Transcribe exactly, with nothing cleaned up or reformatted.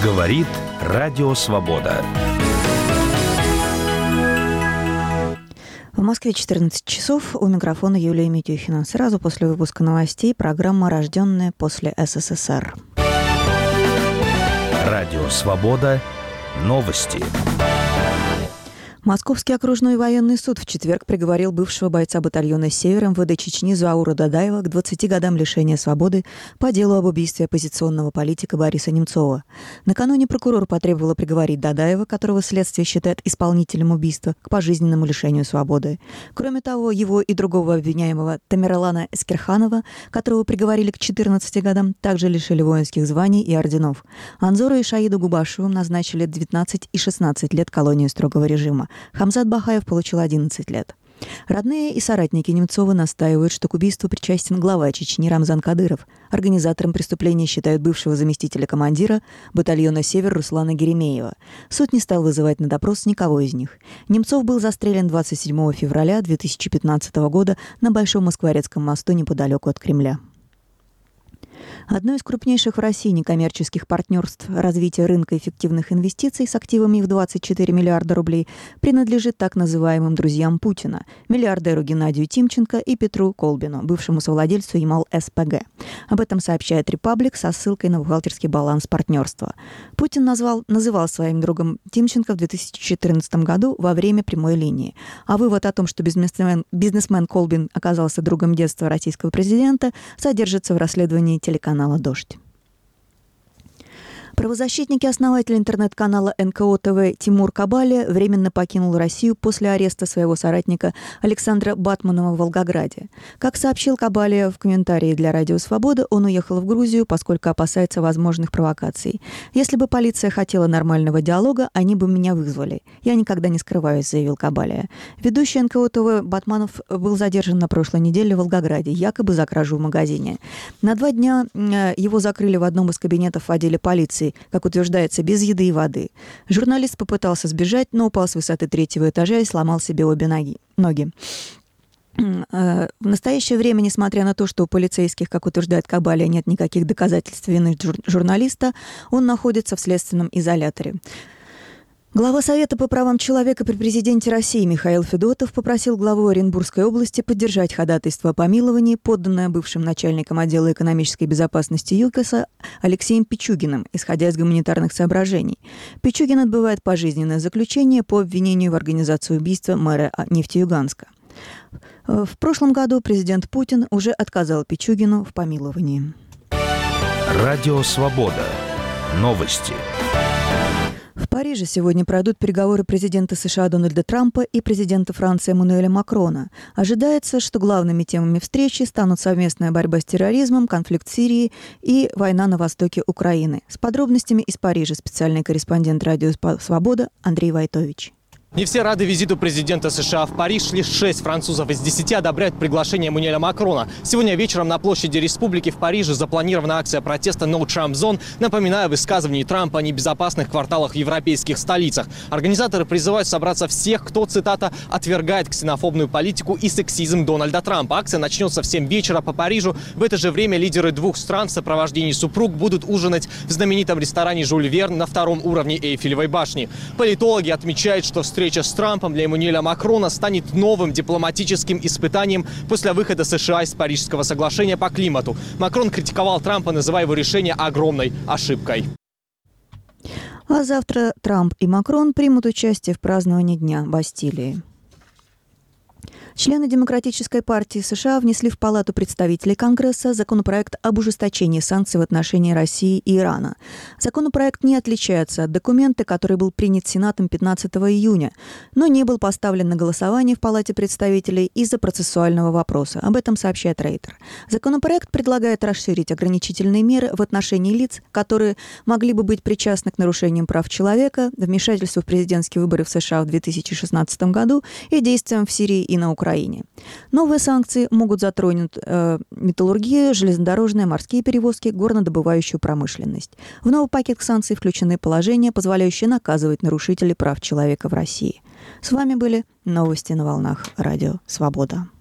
Говорит Радио Свобода. В Москве четырнадцать часов, у микрофона Юлия Митюхина. Сразу после выпуска новостей программа «Рожденная после СССР». Радио Свобода. Новости. Московский окружной военный суд в четверг приговорил бывшего бойца батальона «Север» эм вэ дэ Чечни Заура Дадаева к двадцати годам лишения свободы по делу об убийстве оппозиционного политика Бориса Немцова. Накануне прокурор потребовал приговорить Дадаева, которого следствие считает исполнителем убийства, к пожизненному лишению свободы. Кроме того, его и другого обвиняемого Тамерлана Эскерханова, которого приговорили к четырнадцати годам, также лишили воинских званий и орденов. Анзору и Шаиду Губашеву назначили девятнадцать и шестнадцать лет колонии строгого режима. Хамзат Бахаев получил одиннадцать лет. Родные и соратники Немцова настаивают, что к убийству причастен глава Чечни Рамзан Кадыров. Организатором преступления считают бывшего заместителя командира батальона «Север» Руслана Геремеева. Суд не стал вызывать на допрос никого из них. Немцов был застрелен двадцать седьмого февраля две тысячи пятнадцатого года на Большом Москворецком мосту неподалеку от Кремля. Одно из крупнейших в России некоммерческих партнерств развития рынка эффективных инвестиций с активами в двадцать четыре миллиарда рублей принадлежит так называемым друзьям Путина – миллиардеру Геннадию Тимченко и Петру Колбину, бывшему совладельцу Ямал эс пэ гэ. Об этом сообщает «Репаблик» со ссылкой на бухгалтерский баланс партнерства. Путин назвал, называл своим другом Тимченко в две тысячи четырнадцатом году во время прямой линии. А вывод о том, что бизнесмен, бизнесмен Колбин оказался другом детства российского президента, содержится в расследовании телеканала «Дождь». Правозащитник и основатель интернет-канала эн ка о тэ вэ Тимур Кабалия временно покинул Россию после ареста своего соратника Александра Батманова в Волгограде. Как сообщил Кабалия в комментарии для Радио Свобода, он уехал в Грузию, поскольку опасается возможных провокаций. «Если бы полиция хотела нормального диалога, они бы меня вызвали. Я никогда не скрываюсь», — заявил Кабалия. Ведущий эн ка о тэ вэ Батманов был задержан на прошлой неделе в Волгограде, якобы за кражу в магазине. На два дня его закрыли в одном из кабинетов в отделе полиции, как утверждается, без еды и воды. Журналист попытался сбежать, но упал с высоты третьего этажа и сломал себе обе ноги. ноги. В настоящее время, несмотря на то, что у полицейских, как утверждает Кабалия, нет никаких доказательств вины журналиста, он находится в следственном изоляторе. Глава Совета по правам человека при президенте России Михаил Федотов попросил главу Оренбургской области поддержать ходатайство о помиловании, подданное бывшим начальником отдела экономической безопасности ЮКОСа Алексеем Пичугиным, исходя из гуманитарных соображений. Пичугин отбывает пожизненное заключение по обвинению в организации убийства мэра Нефтеюганска. В прошлом году президент Путин уже отказал Пичугину в помиловании. Радио Свобода. Новости. В Париже сегодня пройдут переговоры президента США Дональда Трампа и президента Франции Эммануэля Макрона. Ожидается, что главными темами встречи станут совместная борьба с терроризмом, конфликт в Сирии и война на востоке Украины. С подробностями из Парижа специальный корреспондент Радио Свобода Андрей Войтович. Не все рады визиту президента США в Париж. Лишь шесть французов из десяти одобряют приглашение Эммануэля Макрона. Сегодня вечером на площади Республики в Париже запланирована акция протеста «No Trump Zone», напоминая высказывания Трампа о небезопасных кварталах в европейских столицах. Организаторы призывают собраться всех, кто, цитата, «отвергает ксенофобную политику и сексизм Дональда Трампа». Акция начнется в семь вечера по Парижу. В это же время лидеры двух стран в сопровождении супруг будут ужинать в знаменитом ресторане «Жюль Верн» на втором уровне Эйфелевой башни. Политологи отмечают, что встреча Встреча с Трампом для Эммануэля Макрона станет новым дипломатическим испытанием после выхода США из Парижского соглашения по климату. Макрон критиковал Трампа, называя его решение огромной ошибкой. А завтра Трамп и Макрон примут участие в праздновании Дня Бастилии. Члены Демократической партии США внесли в Палату представителей Конгресса законопроект об ужесточении санкций в отношении России и Ирана. Законопроект не отличается от документа, который был принят Сенатом пятнадцатого июня, но не был поставлен на голосование в Палате представителей из-за процессуального вопроса. Об этом сообщает Рейтер. Законопроект предлагает расширить ограничительные меры в отношении лиц, которые могли бы быть причастны к нарушениям прав человека, вмешательству в президентские выборы в США в две тысячи шестнадцатом году и действиям в Сирии и на Украине. Новые санкции могут затронуть э, металлургию, железнодорожные, морские перевозки, горнодобывающую промышленность. В новый пакет санкций включены положения, позволяющие наказывать нарушителей прав человека в России. С вами были новости на волнах Радио Свобода.